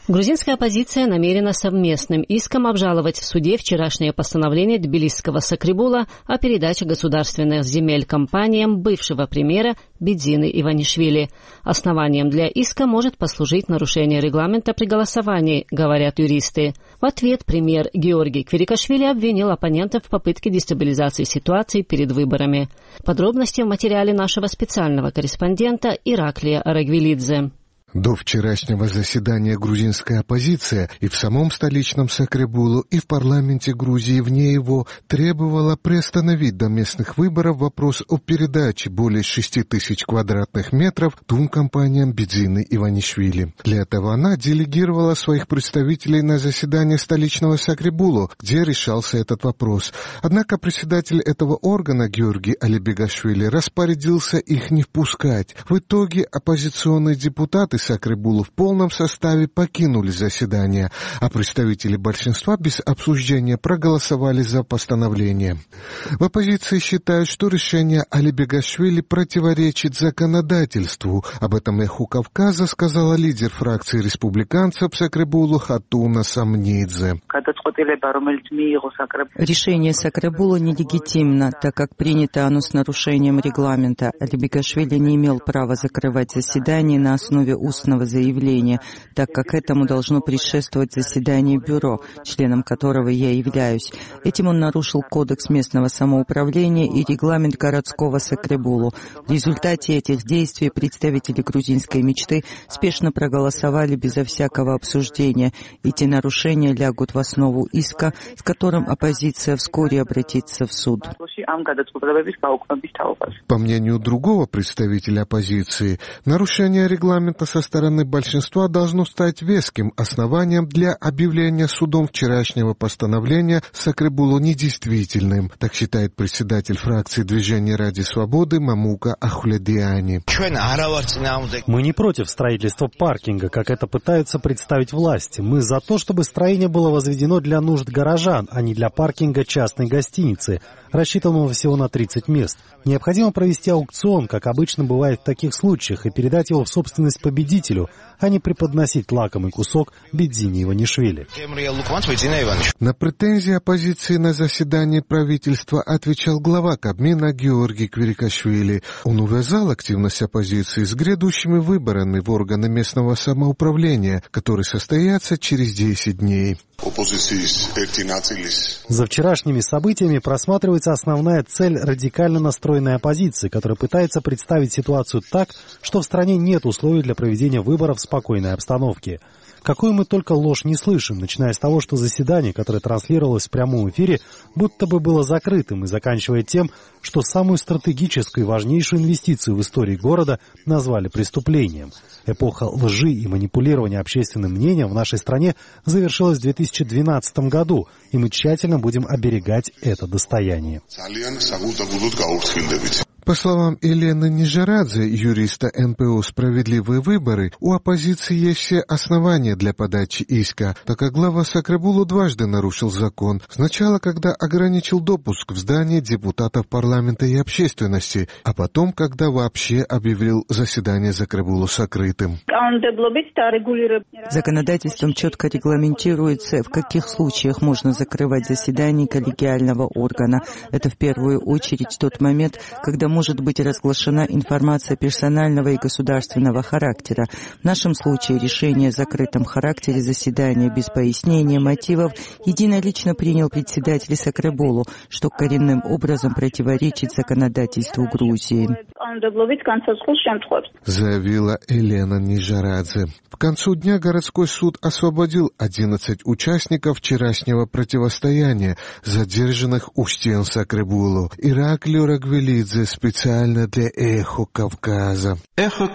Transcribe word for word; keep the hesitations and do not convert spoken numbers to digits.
Грузинская оппозиция намерена совместным иском обжаловать в суде вчерашнее постановление тбилисского Сакрибула о передаче государственных земель компаниям бывшего премьера Бидзины Иванишвили. Основанием для иска может послужить нарушение регламента при голосовании, говорят юристы. В ответ премьер Георгий Квирикашвили обвинил оппонентов в попытке дестабилизации ситуации перед выборами. Подробности в материале нашего специального корреспондента Ираклия Арагвелидзе. До вчерашнего заседания грузинская оппозиция и в самом столичном Сакрибулу, и в парламенте Грузии вне его требовала приостановить до местных выборов вопрос о передаче более шести тысяч квадратных метров двум компаниям Бидзины Иванишвили. Для этого она делегировала своих представителей на заседание столичного Сакрибулу, где решался этот вопрос. Однако председатель этого органа Георгий Алибегашвили распорядился их не впускать. В итоге оппозиционные депутаты Сакрибулу в полном составе покинули заседание, а представители большинства без обсуждения проголосовали за постановление. В оппозиции считают, что решение Алибегашвили противоречит законодательству. Об этом «Эху Кавказа» сказала лидер фракции республиканцев Сакрибулу Хатуна Самнидзе. Решение Сакрибулу нелегитимно, так как принято оно с нарушением регламента. Алибегашвили не имел права закрывать заседание на основе устного заявления, так как этому должно предшествовать заседание бюро, членом которого я являюсь. Этим он нарушил кодекс местного самоуправления и регламент городского Сакрибулу. В результате этих действий представители грузинской мечты спешно проголосовали безо всякого обсуждения. Эти нарушения лягут в основу иска, с которым оппозиция вскоре обратится в суд. По мнению другого представителя оппозиции, нарушение регламента со стороны большинства должно стать веским основанием для объявления судом вчерашнего постановления Сакрибулу недействительным, так считает председатель фракции Движения ради свободы Мамука Ахуледиани. Мы не против строительства паркинга, как это пытаются представить власти. Мы за то, чтобы строение было возведено для нужд горожан, а не для паркинга частной гостиницы, рассчитанного всего на тридцать мест. Необходимо провести аукцион, как обычно бывает в таких случаях, и передать его в собственность победителю, а не преподносить лакомый кусок Бидзине Иванишвили. На претензии оппозиции на заседании правительства отвечал глава Кабмина Георгий Квирикашвили. Он увязал активность оппозиции с грядущими выборами в органы местного самоуправления, которые состоятся через десять дней. За вчерашними событиями просматривается основная цель радикально настроенной оппозиции, которая пытается представить ситуацию так, что в стране нет условий для проведения выборов в спокойной обстановке. Какую мы только ложь не слышим, начиная с того, что заседание, которое транслировалось в прямом эфире, будто бы было закрытым, и заканчивая тем, что самую стратегическую и важнейшую инвестицию в истории города назвали преступлением. Эпоха лжи и манипулирования общественным мнением в нашей стране завершилась в две тысячи двенадцатом году, и мы тщательно будем оберегать это достояние. По словам Елены Нижарадзе, юриста эн пэ о «Справедливые выборы», у оппозиции есть все основания для подачи иска, так как глава Сакрибулу дважды нарушил закон. Сначала, когда ограничил допуск в здание депутатов парламента и общественности, а потом, когда вообще объявил заседание Сакрибулу закрытым. Законодательством четко регламентируется, в каких случаях можно закрывать заседание коллегиального органа. Это в первую очередь тот момент, когда может быть разглашена информация персонального и государственного характера. В нашем случае решение о закрытом характере заседания без пояснения мотивов единолично принял председатель Сакрибулу, что коренным образом противоречит законодательству Грузии. Заявила Елена Нижарадзе. К концу дня городской суд освободил одиннадцать участников вчерашнего противостояния, задержанных у стен Сакрибулу. Ираклию Арагвелидзе специально для «Эхо Кавказа». Эхо